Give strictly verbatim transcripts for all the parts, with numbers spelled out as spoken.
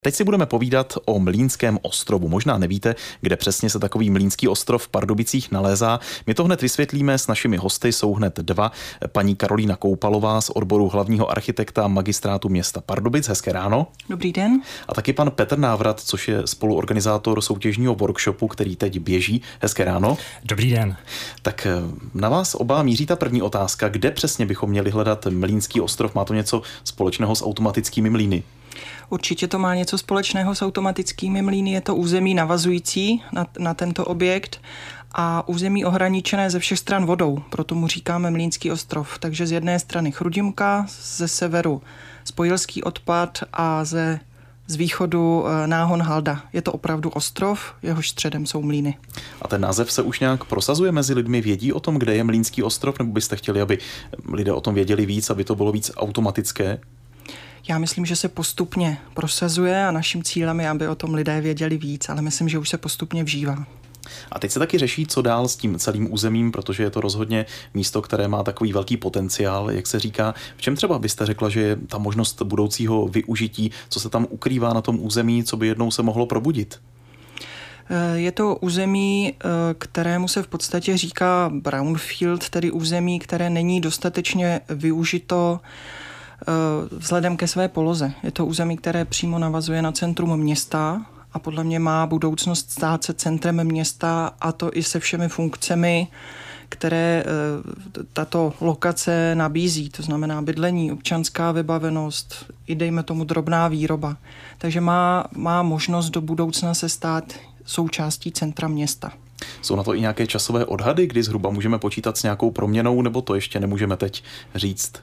Teď si budeme povídat o Mlýnském ostrovu. Možná nevíte, kde přesně se takový Mlýnský ostrov v Pardubicích nalézá. My to hned vysvětlíme, s našimi hosty jsou hned dva. Paní Karolína Koupalová z odboru hlavního architekta magistrátu města Pardubic. Hezké ráno. Dobrý den. A taky pan Petr Návrat, což je spoluorganizátor soutěžního workshopu, který teď běží. Hezké ráno. Dobrý den. Tak na vás oba míří ta první otázka. Kde přesně bychom měli hledat Mlýnský ostrov? Má to něco společného s automatickými mlýny? Určitě to má něco společného s automatickými mlýny. Je to území navazující na, na tento objekt a území ohraničené ze všech stran vodou. Proto mu říkáme Mlýnský ostrov. Takže z jedné strany Chrudimka, ze severu Spojilský odpad a ze z východu Náhon Halda. Je to opravdu ostrov, jehož středem jsou mlýny. A ten název se už nějak prosazuje mezi lidmi? Vědí o tom, kde je Mlýnský ostrov, nebo byste chtěli, aby lidé o tom věděli víc, aby to bylo víc automatické? Já myslím, že se postupně prosazuje a naším cílem je, aby o tom lidé věděli víc, ale myslím, že už se postupně vžívá. A teď se taky řeší, co dál s tím celým územím, protože je to rozhodně místo, které má takový velký potenciál, jak se říká. V čem třeba byste řekla, že je ta možnost budoucího využití, co se tam ukrývá na tom území, co by jednou se mohlo probudit? Je to území, kterému se v podstatě říká brownfield, tedy území, které není dostatečně využito vzhledem ke své poloze. Je to území, které přímo navazuje na centrum města a podle mě má budoucnost stát se centrem města, a to i se všemi funkcemi, které tato lokace nabízí. To znamená bydlení, občanská vybavenost, i dejme tomu drobná výroba. Takže má, má možnost do budoucna se stát součástí centra města. Jsou na to i nějaké časové odhady, kdy zhruba můžeme počítat s nějakou proměnou, nebo to ještě nemůžeme teď říct?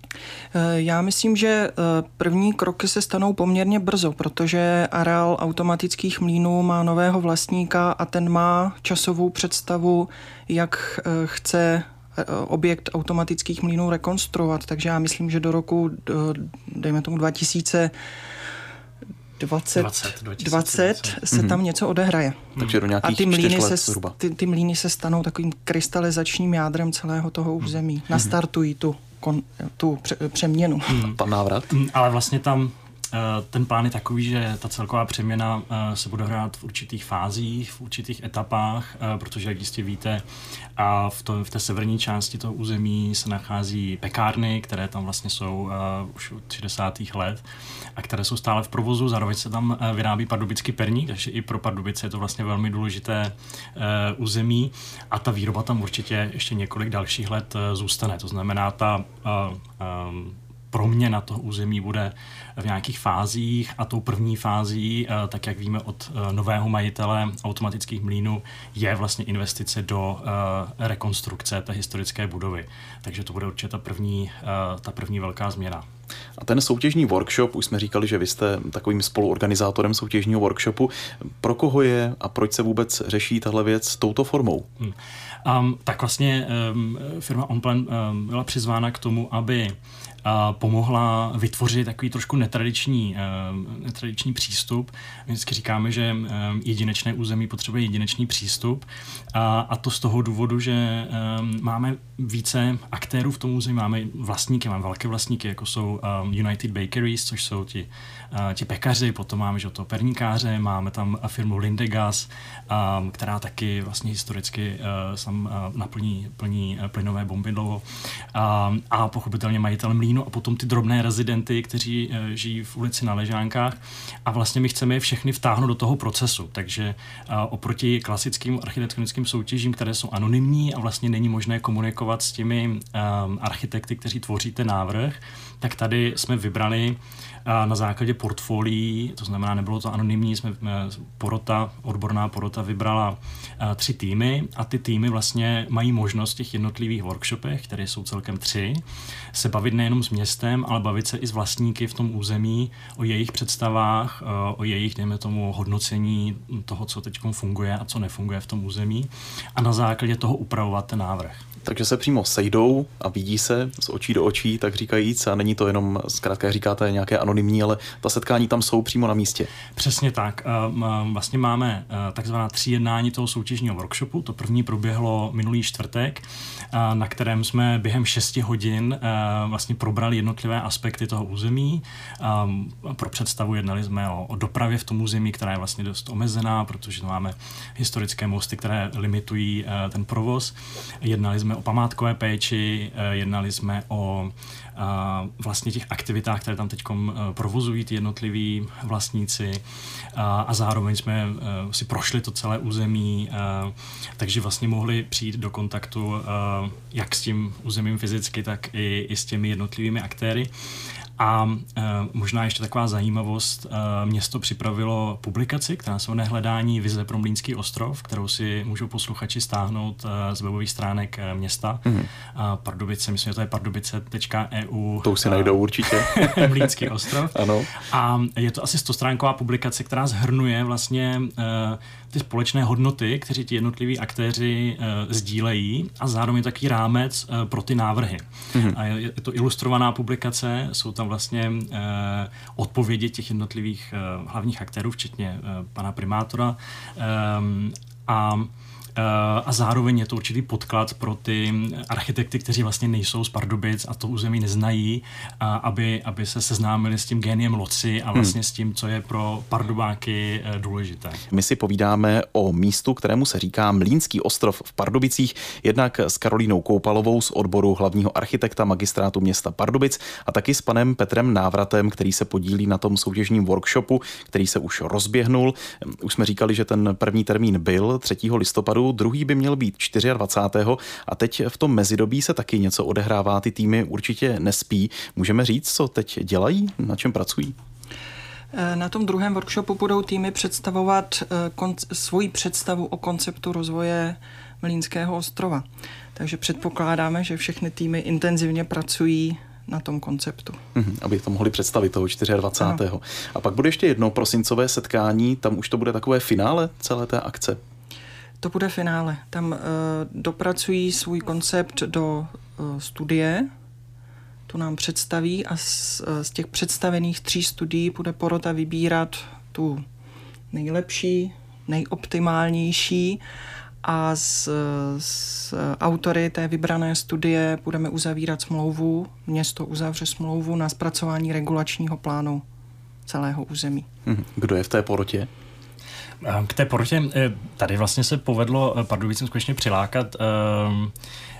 Já myslím, že první kroky se stanou poměrně brzo, protože areál automatických mlýnů má nového vlastníka a ten má časovou představu, jak chce objekt automatických mlýnů rekonstruovat. Takže já myslím, že do roku, dejme tomu dva tisíce dvacet, dvacet se mm-hmm. tam něco odehraje. Takže do nějakých a ty mlýny let se, zhruba. Ty, ty mlýny se stanou takovým krystalizačním jádrem celého toho území. Mm-hmm. Nastartují tu Kon, tu pře, přeměnu. Hmm. Pan Návrat? Ale vlastně tam ten plán je takový, že ta celková přeměna se bude hrát v určitých fázích, v určitých etapách, protože, jak jistě víte, a v, to, v té severní části toho území se nachází pekárny, které tam vlastně jsou už od šedesátých let a které jsou stále v provozu. Zároveň se tam vyrábí pardubický perník, takže i pro Pardubice je to vlastně velmi důležité území a ta výroba tam určitě ještě několik dalších let zůstane. To znamená, ta um, proměna toho území bude v nějakých fázích a tou první fází, tak jak víme od nového majitele automatických mlýnů, je vlastně investice do rekonstrukce té historické budovy. Takže to bude určitě ta první, ta první velká změna. A ten soutěžní workshop, už jsme říkali, že vy jste takovým spoluorganizátorem soutěžního workshopu. Pro koho je a proč se vůbec řeší tahle věc touto formou? Hmm. Um, tak vlastně um, firma OnPlan um, byla přizvána k tomu, aby a pomohla vytvořit takový trošku netradiční, uh, netradiční přístup. My vždycky říkáme, že um, jedinečné území potřebuje jedinečný přístup a, a to z toho důvodu, že um, máme více aktérů v tom území, máme vlastníky, máme velké vlastníky, jako jsou um, United Bakeries, což jsou ti, uh, ti pekaři, potom máme že to perníkáře, máme tam firmu Lindegas, um, která taky vlastně historicky uh, sam uh, naplní plní uh, plynové bombidlo um, a pochopitelně majitel mlýnu a potom ty drobné rezidenty, kteří uh, žijí v ulici na Ležánkách a vlastně my chceme je všechny vtáhnout do toho procesu, takže uh, oproti klasickým architektonickým soutěžím, které jsou anonymní a vlastně není možné komunikovat s těmi um, architekty, kteří tvoří ten návrh, tak tady jsme vybrali uh, na základě portfolií, to znamená, nebylo to anonymní, jsme uh, porota, odborná porota vybrala uh, tři týmy a ty týmy vlastně mají možnost v těch jednotlivých workshopech, které jsou celkem tři, se bavit nejenom s městem, ale bavit se i s vlastníky v tom území o jejich představách, uh, o jejich, dejme tomu, hodnocení toho, co teď funguje a co nefunguje v tom území a na základě toho upravovat ten návrh. Takže se přímo sejdou a vidí se z očí do očí, tak říkajíc, a není to jenom, zkrátka jak říkáte, nějaké anonymní, ale ta setkání tam jsou přímo na místě. Přesně tak. Vlastně máme takzvaná tři jednání toho soutěžního workshopu. To první proběhlo minulý čtvrtek, na kterém jsme během šesti hodin vlastně probrali jednotlivé aspekty toho území. Pro představu jednali jsme o, o dopravě v tom území, která je vlastně dost omezená, protože máme historické mosty, které limitují ten provoz. Jednali jsme o památkové péči, jednali jsme o a vlastně těch aktivitách, které tam teď provozují ty jednotliví vlastníci a, a zároveň jsme a, si prošli to celé území, a, takže vlastně mohli přijít do kontaktu a, jak s tím územím fyzicky, tak i, i s těmi jednotlivými aktéry. A e, možná ještě taková zajímavost, e, město připravilo publikaci, která se jmenuje Hledání vize pro Mlýnský ostrov, kterou si můžou posluchači stáhnout e, z webových stránek e, města. Mm. A Pardubice, myslím, že to je pardubice tečka e u. To už si e, najdou určitě. Mlýnský ostrov. Ano. A je to asi stostránková publikace, která shrnuje vlastně e, ty společné hodnoty, kteří ti jednotliví aktéři e, sdílejí a zároveň takový rámec e, pro ty návrhy. Mm. A je, je to ilustrovaná publikace, jsou tam vlastně eh, odpovědi těch jednotlivých eh, hlavních aktérů, včetně eh, pana primátora eh, a a zároveň je to určitý podklad pro ty architekty, kteří vlastně nejsou z Pardubic a to území neznají, a aby, aby se seznámili s tím géniem loci a vlastně hmm. s tím, co je pro Pardubáky důležité. My si povídáme o místu, kterému se říká Mlýnský ostrov v Pardubicích, jednak s Karolínou Koupalovou z odboru hlavního architekta magistrátu města Pardubic a taky s panem Petrem Návratem, který se podílí na tom soutěžním workshopu, který se už rozběhnul. Už jsme říkali, že ten první termín byl třetího listopadu, druhý by měl být dvacátého čtvrtého a teď v tom mezidobí se taky něco odehrává, ty týmy určitě nespí. Můžeme říct, co teď dělají, na čem pracují? Na tom druhém workshopu budou týmy představovat konc- svoji představu o konceptu rozvoje Mlýnského ostrova. Takže předpokládáme, že všechny týmy intenzivně pracují na tom konceptu. Mm, aby to mohli představit toho dvacátého čtvrtého A pak bude ještě jedno prosincové setkání, tam už to bude takové finále celé té akce. To bude finále. Tam uh, dopracují svůj koncept do uh, studie, tu nám představí a z, uh, z těch představených tří studií bude porota vybírat tu nejlepší, nejoptimálnější a s, s autory té vybrané studie budeme uzavírat smlouvu, město uzavře smlouvu na zpracování regulačního plánu celého území. Kdo je v té porotě? K té porotě tady vlastně se povedlo Pardubicím skutečně přilákat um,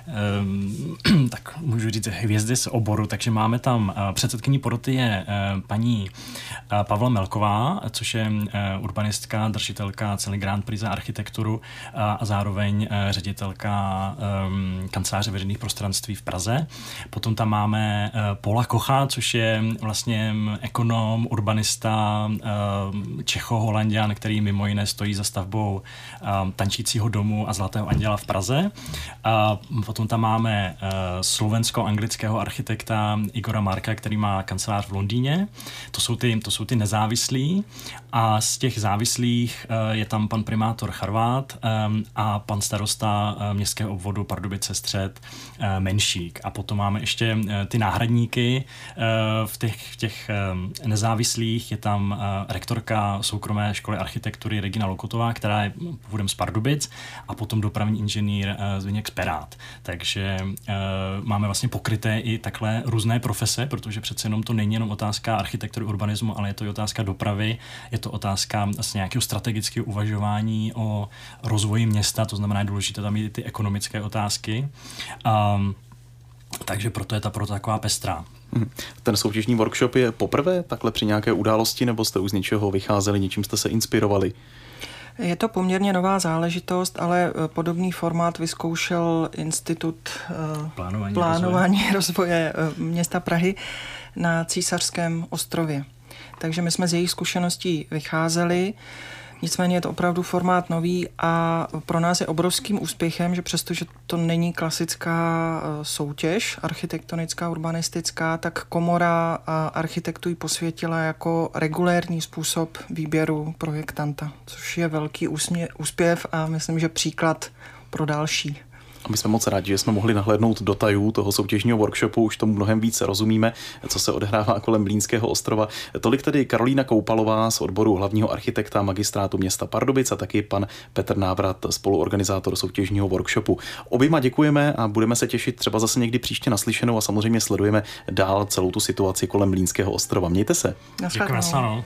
um, tak můžu říct hvězdy z oboru, takže máme tam uh, předsedkyní poroty je uh, paní uh, Pavla Melková, což je uh, urbanistka, držitelka ceny Grand Prix za architekturu uh, a zároveň uh, ředitelka um, kanceláře veřejných prostranství v Praze. Potom tam máme uh, Paula Kocha, což je vlastně ekonom, urbanista, uh, Čecho-Holanďan, který mimo jiné stojí za stavbou um, Tančícího domu a Zlatého anděla v Praze. A potom tam máme uh, slovensko-anglického architekta Igora Marka, který má kancelář v Londýně. To jsou ty, to jsou ty nezávislí. A z těch závislých uh, je tam pan primátor Charvát um, a pan starosta uh, městského obvodu Pardubice Střed uh, Menšík. A potom máme ještě uh, ty náhradníky. Uh, v těch, v těch um, nezávislých je tam uh, rektorka soukromé školy architektury Regina Lokotová, která je původem z Pardubic, a potom dopravní inženýr uh, Zbyněk Sperát. Takže uh, máme vlastně pokryté i takhle různé profese, protože přece jenom to není jenom otázka architektury, urbanismu, ale je to i otázka dopravy, je to otázka vlastně nějakého strategického uvažování o rozvoji města, to znamená, je důležité tam i ty ekonomické otázky. Um, takže proto je ta proto taková pestrá. Ten soutěžní workshop je poprvé takhle při nějaké události, nebo jste už z něčeho vycházeli, něčím jste se inspirovali? Je to poměrně nová záležitost, ale podobný formát vyzkoušel Institut plánování, plánování rozvoje. rozvoje města Prahy na Císařském ostrově. Takže my jsme z jejich zkušeností vycházeli. Nicméně je to opravdu formát nový a pro nás je obrovským úspěchem, že přestože to není klasická soutěž architektonická, urbanistická, tak komora architektů ji posvětila jako regulérní způsob výběru projektanta, což je velký úsmě, úspěch a myslím, že příklad pro další. A my jsme moc rádi, že jsme mohli nahlédnout do tajů toho soutěžního workshopu, už tomu mnohem více rozumíme, co se odehrává kolem Mlýnského ostrova. Tolik tedy Karolína Koupalová z odboru hlavního architekta magistrátu města Pardubic a taky pan Petr Návrat, spoluorganizátor soutěžního workshopu. Oběma děkujeme a budeme se těšit třeba zase někdy příště naslyšenou a samozřejmě sledujeme dál celou tu situaci kolem Mlýnského ostrova. Mějte se. Děkujeme.